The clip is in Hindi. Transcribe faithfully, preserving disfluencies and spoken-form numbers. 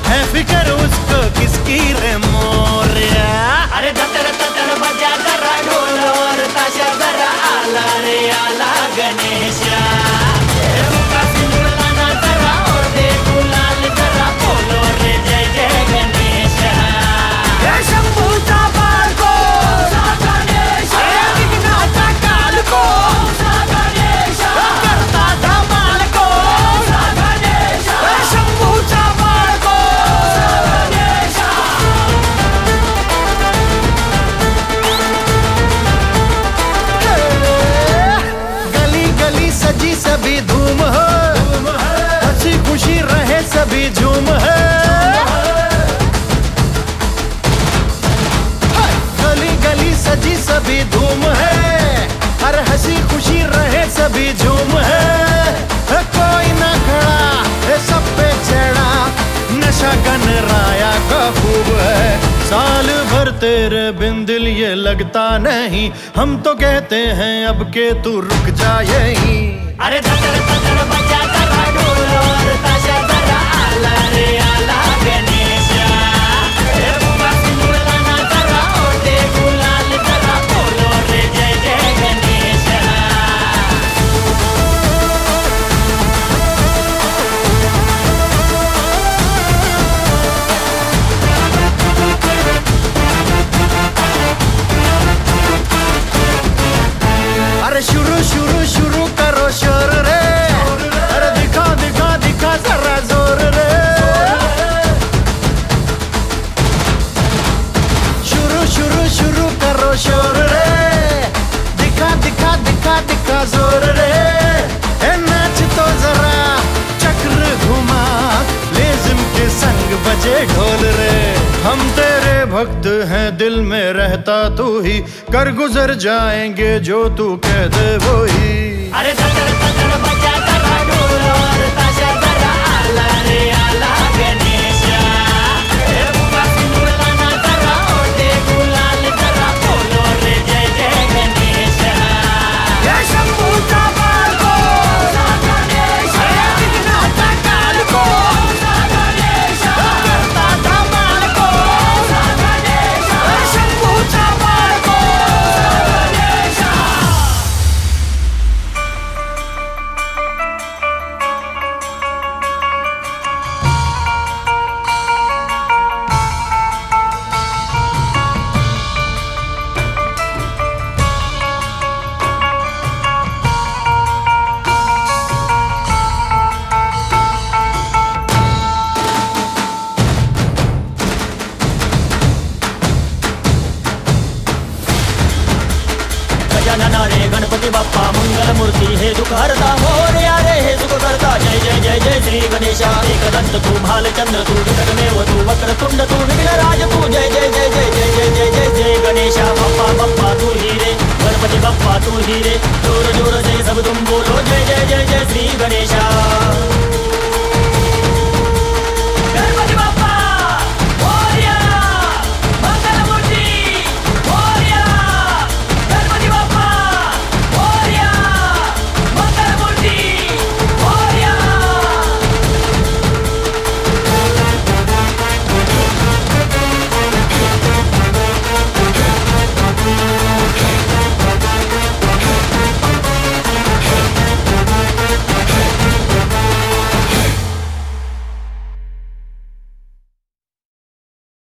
है फिकर उसको किसकी रे मोरिया। अरे दतर दतर बजा जरा ढोल और ताशा जरा आला रे आला गणेशा। रुका सिंदूर लाना जरा और दे गुलाल जरा बोलो रे जय जय गणेशा। शंभूचा बाळको गणेशा विघ्नाचा कालको गणेशा करता धमाल को गणेशा शंभूचा बाळको गणेशा। गली गली सजी सभी धूम हो, हंसी खुशी रहे सभी झूम है। गली गली सजी सभी धूम है, हर हंसी खुशी रहे सभी झूम है। कोई ना खड़ा है सब पे चढ़ा, नशा गनराया का खूब है। साल भर तेरे बिन दिल ये लगता नहीं, हम तो कहते हैं अब के तू रुक जा यहीं। अरे दतर दतर बजा जरा ढोल और ताशा जरा आला रे आला गणेशा। रुका सिंदूर लाना जरा और दे गुलाल जरा बोलो रे जय जय गणेशा। अरे शुरू शुरू शुरू करो शोर रे, अरे दिखा दिखा दिखा जरा जोर रे। शुरू शुरू शुरू करो शोर रे, दिखा दिखा दिखा दिखा जोर रे। ए नाच तो जरा चक्र घुमा, लेज़िम के संग बजे ढोल रे। हम तेरे भक्त हैं दिल में रहता तू ही, कर गुजर जाएंगे जो तू कह दे वो ही। अरे दतर दतर बजा जरा ढोल और ताशा जरा आला रे आला गणेशा। रुका सिंदूर लाना जरा और दे गुलाल जरा बोलो रे जय जय गणेशा। शंभूचा बाळको गणेशा विघ्नाचा कालको गणेशा करता धमाल को गणेशा शंभूचा बाळको गणेशा। गजानन रे गणपती बाप्पा मंगल मूर्ती हे दुःख हरता मोरया रे हे सुख करता। जय जय जय जय श्री गणेशा। एकदंत तू भालचंद्र तू विकटमेव तू वक्रतुंड तू विघ्नराज तू। जय जय जय जय जय जय जय जय जय गणेशा। बाप्पा बाप्पा तू ही रे गणपति बाप्पा तू ही रे, जोर जोर से सब तुम बोलो जय जय जय जय श्री गणेशा।